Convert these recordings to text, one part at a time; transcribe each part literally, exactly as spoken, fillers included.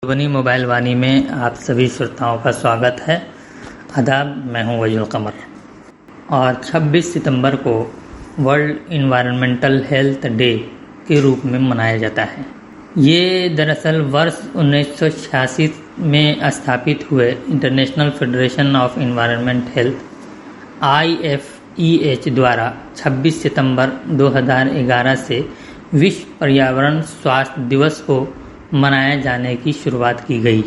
ध्वनि मोबाइल वाणी में आप सभी श्रोताओं का स्वागत है। आदाब, मैं हूं वजूल कमर और छब्बीस सितंबर को वर्ल्ड इन्वायरमेंटल हेल्थ डे के रूप में मनाया जाता है। ये दरअसल वर्ष उन्नीस सौ छियासी में स्थापित हुए international federation of environment health I F E H द्वारा छब्बीस सितंबर दो हज़ार ग्यारह से विश्व पर्यावरण स्वास्थ्य दिवस को मनाए जाने की शुरुआत की गई।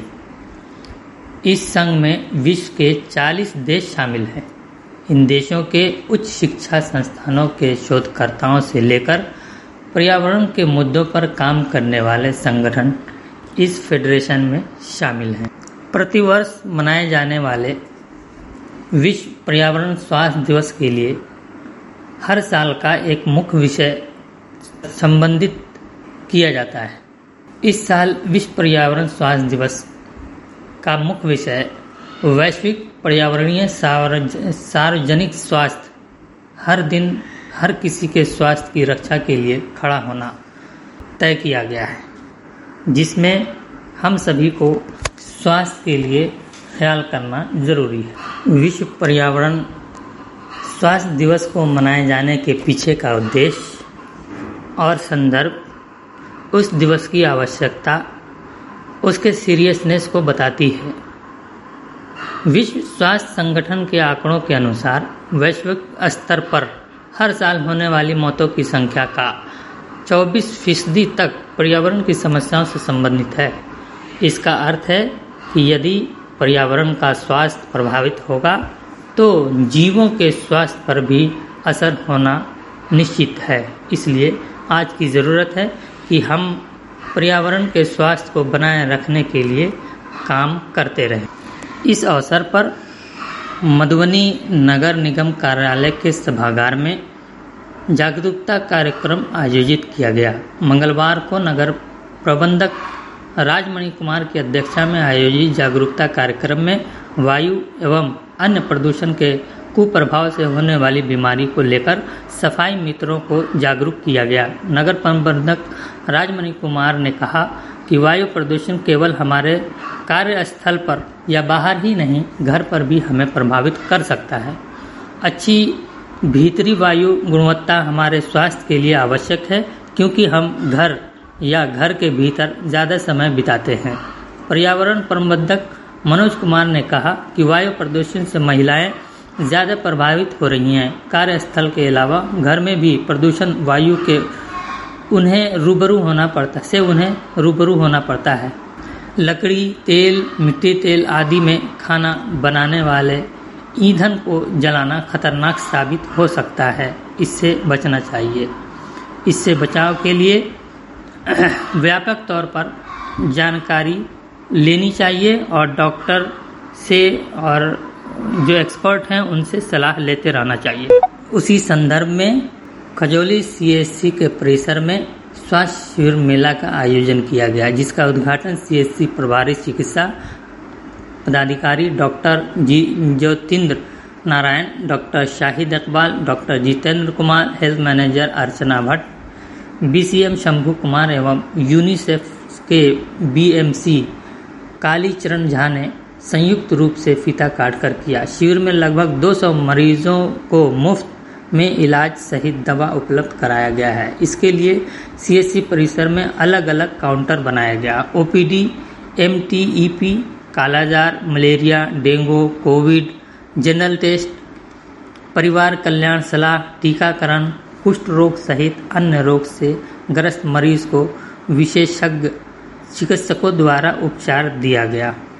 इस संघ में विश्व के चालीस देश शामिल हैं। इन देशों के उच्च शिक्षा संस्थानों के शोधकर्ताओं से लेकर पर्यावरण के मुद्दों पर काम करने वाले संगठन इस फेडरेशन में शामिल हैं। प्रतिवर्ष मनाए जाने वाले विश्व पर्यावरण स्वास्थ्य दिवस के लिए हर साल का एक मुख्य विषय संबंधित किया जाता है। इस साल विश्व पर्यावरण स्वास्थ्य दिवस का मुख्य विषय वैश्विक पर्यावरणीय सार्वजनिक स्वास्थ्य, हर दिन हर किसी के स्वास्थ्य की रक्षा के लिए खड़ा होना तय किया गया है, जिसमें हम सभी को स्वास्थ्य के लिए ख्याल करना जरूरी है। विश्व पर्यावरण स्वास्थ्य दिवस को मनाए जाने के पीछे का उद्देश्य और संदर्भ उस दिवस की आवश्यकता, उसके सीरियसनेस को बताती है। विश्व स्वास्थ्य संगठन के आंकड़ों के अनुसार वैश्विक स्तर पर हर साल होने वाली मौतों की संख्या का चौबीस फीसदी तक पर्यावरण की समस्याओं से संबंधित है। इसका अर्थ है कि यदि पर्यावरण का स्वास्थ्य प्रभावित होगा तो जीवों के स्वास्थ्य पर भी असर होना निश्चित है। इसलिए आज की ज़रूरत है कि हम पर्यावरण के स्वास्थ्य को बनाए रखने के लिए काम करते रहें। इस अवसर पर मधुबनी नगर निगम कार्यालय के सभागार में जागरूकता कार्यक्रम आयोजित किया गया। मंगलवार को नगर प्रबंधक राजमणि कुमार की अध्यक्षता में आयोजित जागरूकता कार्यक्रम में वायु एवं अन्य प्रदूषण के कुप्रभाव से होने वाली बीमारी को लेकर सफाई मित्रों को जागरूक किया गया। नगर प्रबंधक राजमणि कुमार ने कहा कि वायु प्रदूषण केवल हमारे कार्यस्थल पर या बाहर ही नहीं, घर पर भी हमें प्रभावित कर सकता है। अच्छी भीतरी वायु गुणवत्ता हमारे स्वास्थ्य के लिए आवश्यक है, क्योंकि हम घर या घर के भीतर ज़्यादा समय बिताते हैं। पर्यावरण प्रबंधक मनोज कुमार ने कहा कि वायु प्रदूषण से महिलाएं ज़्यादा प्रभावित हो रही हैं। कार्यस्थल के अलावा घर में भी प्रदूषण वायु के उन्हें रूबरू होना पड़ता से उन्हें रूबरू होना पड़ता है। लकड़ी, तेल, मिट्टी तेल आदि में खाना बनाने वाले ईंधन को जलाना खतरनाक साबित हो सकता है। इससे बचना चाहिए। इससे बचाव के लिए व्यापक तौर पर जानकारी लेनी चाहिए और डॉक्टर से और जो एक्सपर्ट हैं उनसे सलाह लेते रहना चाहिए। उसी संदर्भ में खजौली सी एच सी के परिसर में स्वास्थ्य शिविर मेला का आयोजन किया गया, जिसका उद्घाटन सी एच सी प्रभारी चिकित्सा पदाधिकारी doctor G Jyotindra Narayan, doctor Shahid Iqbal, doctor Jitendra Kumar, health manager Archana Bhatt, B C M Shambhu Kumar एवं यूनिसेफ के B M C Kalicharan Jha ने संयुक्त रूप से फीता काट कर किया। शिविर में लगभग दो सौ मरीजों को मुफ्त में इलाज सहित दवा उपलब्ध कराया गया है। इसके लिए सी एच सी परिसर में अलग अलग काउंटर बनाया गया। O P D, M T E P, कालाजार, malaria, dengue, covid, general test, परिवार कल्याण सलाह, टीकाकरण, कुष्ठ रोग सहित अन्य रोग से ग्रस्त मरीज को विशेषज्ञ चिकित्सकों द्वारा उपचार दिया गया।